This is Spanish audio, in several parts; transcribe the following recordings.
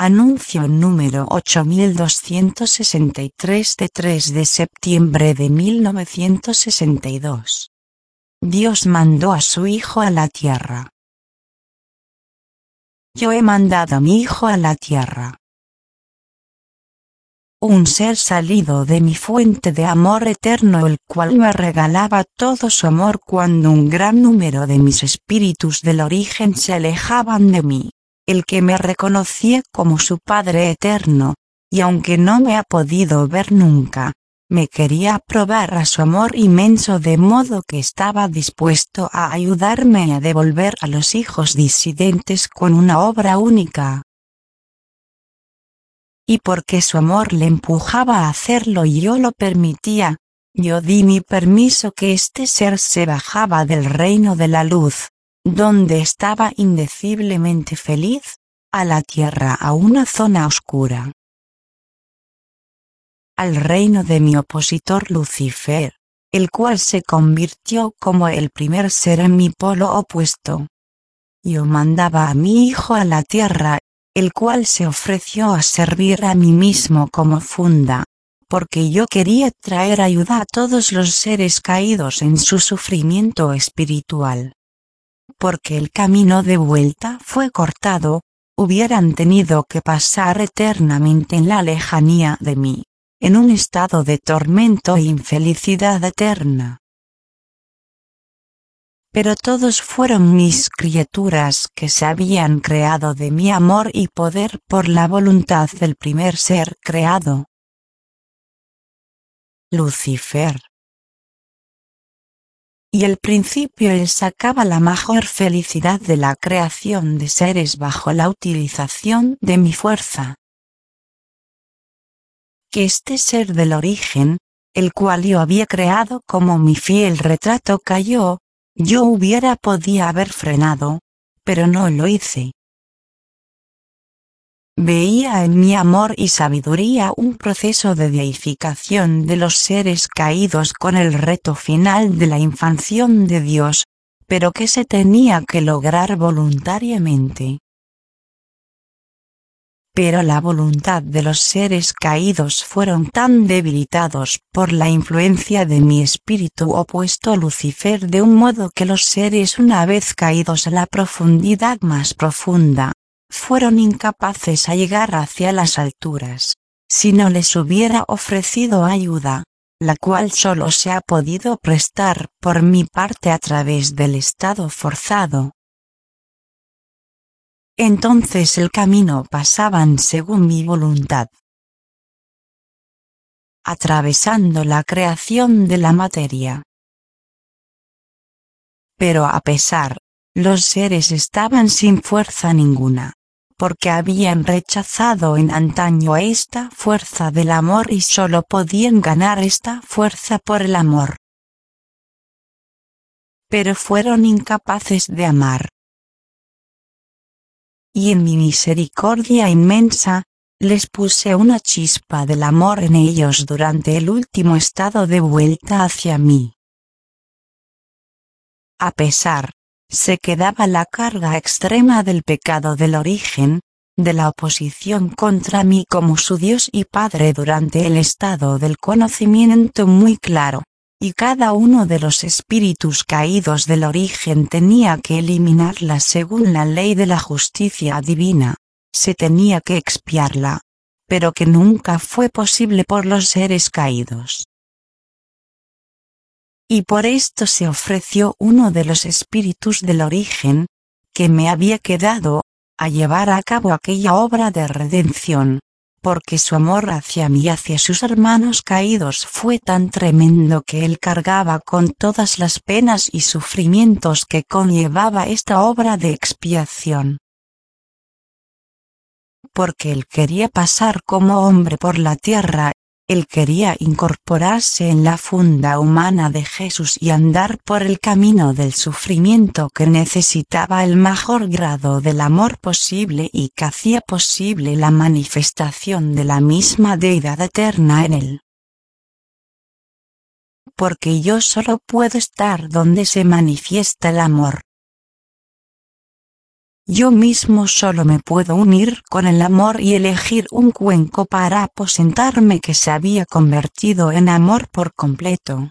Anuncio número 8263 de 3 de septiembre de 1962. Dios mandó a su Hijo a la tierra. Yo he mandado a mi Hijo a la tierra. Un ser salido de mi fuente de amor eterno, el cual me regalaba todo su amor cuando un gran número de mis espíritus del origen se alejaban de mí, el que me reconocía como su Padre eterno, y aunque no me ha podido ver nunca, me quería probar a su amor inmenso, de modo que estaba dispuesto a ayudarme a devolver a los hijos disidentes con una obra única. Y porque su amor le empujaba a hacerlo y yo lo permitía, yo di mi permiso que este ser se bajaba del reino de la luz, donde estaba indeciblemente feliz, a la tierra, a una zona oscura, al reino de mi opositor Lucifer, el cual se convirtió como el primer ser en mi polo opuesto. Yo mandaba a mi Hijo a la tierra, el cual se ofreció a servir a mí mismo como funda, porque yo quería traer ayuda a todos los seres caídos en su sufrimiento espiritual. Porque el camino de vuelta fue cortado, hubieran tenido que pasar eternamente en la lejanía de mí, en un estado de tormento e infelicidad eterna. Pero todos fueron mis criaturas que se habían creado de mi amor y poder por la voluntad del primer ser creado, Lucifer. Y al principio él sacaba la mayor felicidad de la creación de seres bajo la utilización de mi fuerza. Que este ser del origen, el cual yo había creado como mi fiel retrato, cayó, yo podía haber frenado, pero no lo hice. Veía en mi amor y sabiduría un proceso de deificación de los seres caídos con el reto final de la infancia de Dios, pero que se tenía que lograr voluntariamente. Pero la voluntad de los seres caídos fueron tan debilitados por la influencia de mi espíritu opuesto Lucifer, de un modo que los seres, una vez caídos a la profundidad más profunda, fueron incapaces a llegar hacia las alturas, si no les hubiera ofrecido ayuda, la cual solo se ha podido prestar por mi parte a través del estado forzado. Entonces el camino pasaban según mi voluntad, atravesando la creación de la materia. Pero a pesar, los seres estaban sin fuerza ninguna, porque habían rechazado en antaño esta fuerza del amor y solo podían ganar esta fuerza por el amor. Pero fueron incapaces de amar. Y en mi misericordia inmensa, les puse una chispa del amor en ellos durante el último estado de vuelta hacia mí. A pesar, se quedaba la carga extrema del pecado del origen, de la oposición contra mí como su Dios y Padre durante el estado del conocimiento muy claro, y cada uno de los espíritus caídos del origen tenía que eliminarla según la ley de la justicia divina, se tenía que expiarla, pero que nunca fue posible por los seres caídos. Y por esto se ofreció uno de los espíritus del origen, que me había quedado, a llevar a cabo aquella obra de redención, porque su amor hacia mí y hacia sus hermanos caídos fue tan tremendo que él cargaba con todas las penas y sufrimientos que conllevaba esta obra de expiación. Porque él quería pasar como hombre por la tierra, él quería incorporarse en la funda humana de Jesús y andar por el camino del sufrimiento que necesitaba el mayor grado del amor posible y que hacía posible la manifestación de la misma deidad eterna en él. Porque yo solo puedo estar donde se manifiesta el amor. yo mismo solo me puedo unir con el amor y elegir un cuenco para aposentarme que se había convertido en amor por completo.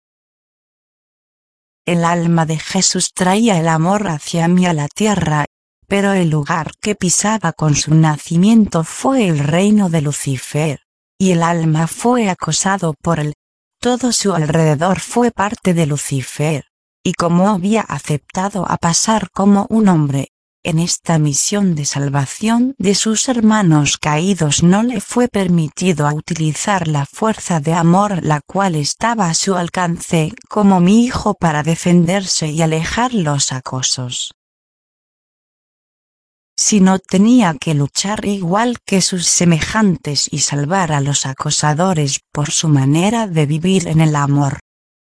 El alma de Jesús traía el amor hacia mí a la tierra, pero el lugar que pisaba con su nacimiento fue el reino de Lucifer, y el alma fue acosado por él. Todo su alrededor fue parte de Lucifer, y como había aceptado a pasar como un hombre, en esta misión de salvación de sus hermanos caídos no le fue permitido utilizar la fuerza de amor la cual estaba a su alcance como mi hijo para defenderse y alejar los acosos. Sino tenía que luchar igual que sus semejantes y salvar a los acosadores por su manera de vivir en el amor,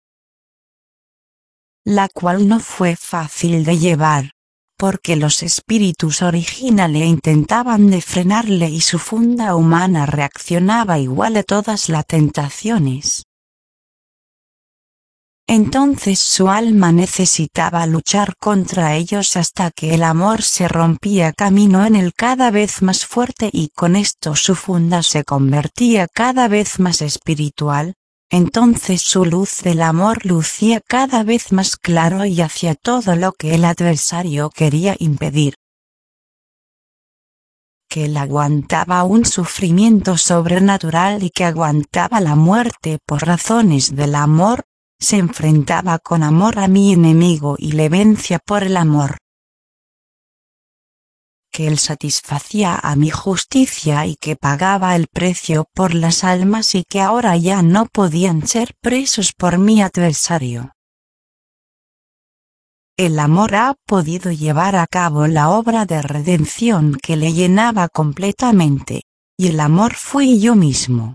la cual no fue fácil de llevar, porque los espíritus originales intentaban de frenarle y su funda humana reaccionaba igual a todas las tentaciones. Entonces su alma necesitaba luchar contra ellos hasta que el amor se rompía camino en él cada vez más fuerte y con esto su funda se convertía cada vez más espiritual. Entonces su luz del amor lucía cada vez más claro y hacia todo lo que el adversario quería impedir. Que él aguantaba un sufrimiento sobrenatural y que aguantaba la muerte por razones del amor, se enfrentaba con amor a mi enemigo y le vencía por el amor. Que él satisfacía a mi justicia y que pagaba el precio por las almas y que ahora ya no podían ser presos por mi adversario. El amor ha podido llevar a cabo la obra de redención que le llenaba completamente, y el amor fui yo mismo.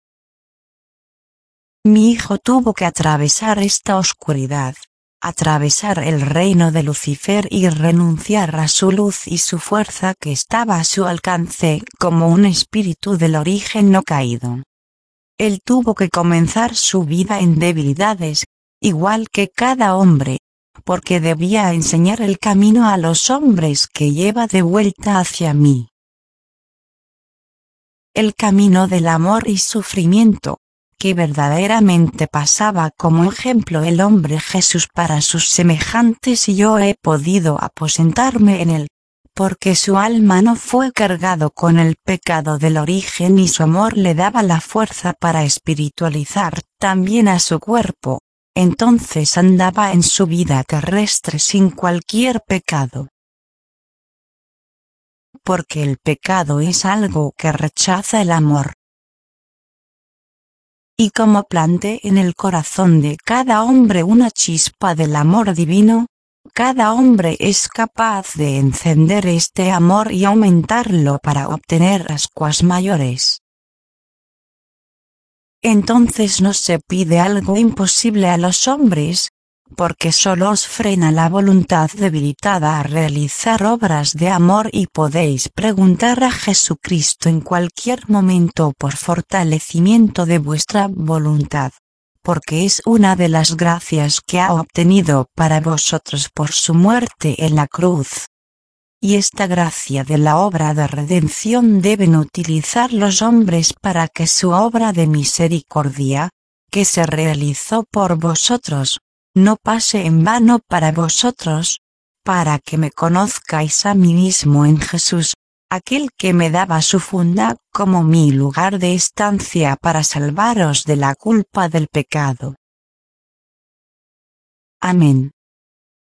Mi hijo tuvo que atravesar esta oscuridad, atravesar el reino de Lucifer y renunciar a su luz y su fuerza que estaba a su alcance como un espíritu del origen no caído. Él tuvo que comenzar su vida en debilidades, igual que cada hombre, porque debía enseñar el camino a los hombres que lleva de vuelta hacia mí. El camino del amor y sufrimiento, que verdaderamente pasaba como ejemplo el hombre Jesús para sus semejantes y yo he podido aposentarme en él, porque su alma no fue cargado con el pecado del origen y su amor le daba la fuerza para espiritualizar también a su cuerpo, entonces andaba en su vida terrestre sin cualquier pecado. Porque el pecado es algo que rechaza el amor. Y como plante en el corazón de cada hombre una chispa del amor divino, cada hombre es capaz de encender este amor y aumentarlo para obtener ascuas mayores. Entonces no se pide algo imposible a los hombres, porque solo os frena la voluntad debilitada a realizar obras de amor y podéis preguntar a Jesucristo en cualquier momento por fortalecimiento de vuestra voluntad, porque es una de las gracias que ha obtenido para vosotros por su muerte en la cruz. Y esta gracia de la obra de redención deben utilizar los hombres para que su obra de misericordia, que se realizó por vosotros, no pase en vano para vosotros, para que me conozcáis a mí mismo en Jesús, aquel que me daba su funda como mi lugar de estancia para salvaros de la culpa del pecado. Amén.